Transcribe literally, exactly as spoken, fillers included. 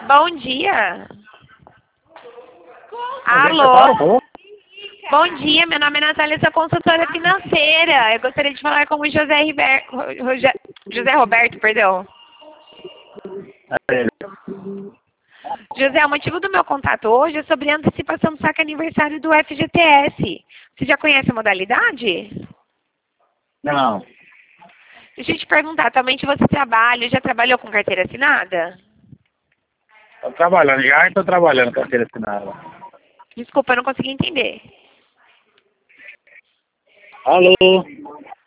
Bom dia. Onde é que você Alô? fala, por favor? Bom dia, meu nome é Natália, sou consultora financeira. Eu gostaria de falar com o José, Riber... Roge- José Roberto, perdão. É ele. José, o motivo do meu contato hoje é sobre a antecipação do saque aniversário do F G T S. Você já conhece a modalidade? Não, Deixa eu te perguntar, atualmente você trabalha, já trabalhou com carteira assinada? tô trabalhando já e tô trabalhando com carteira assinada. Desculpa, eu não consegui entender. Alô?